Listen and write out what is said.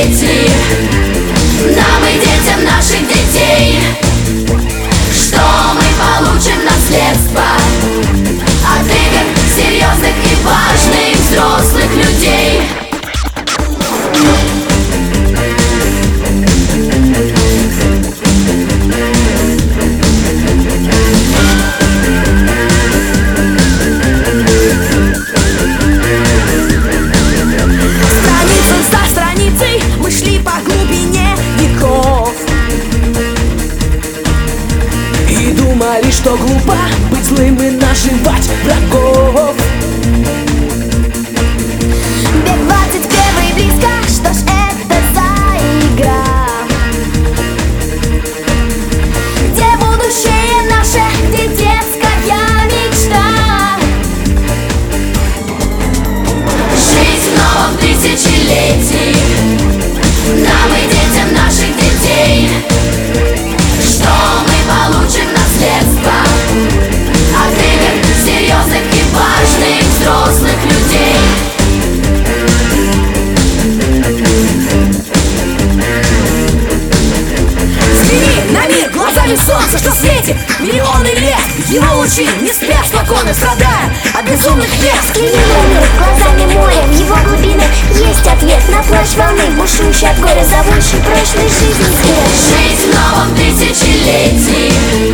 тысячелетий, нам и детям наших детей. Что мы получим в наследство от игр серьезных и важных взрослых людей? Думали, что глупо быть злым и наживать врагов. Век 21 близко, что ж это за игра? Где будущее наше, где детская мечта? Жить в новом тысячелетии, нам и детям наших детей. Что мы получим в наследство от игр серьезных и важных взрослых людей? Взгляни на мир глазами солнца, что светит миллионы лет. Его лучи не спят спокойно, страдая от безумных лет. Взгляни на мир глазами моря, в его глубинах есть ответ на плач волны, бушующий от горя, зовущий прочной жизни свет. Жить в новом тысячелетии,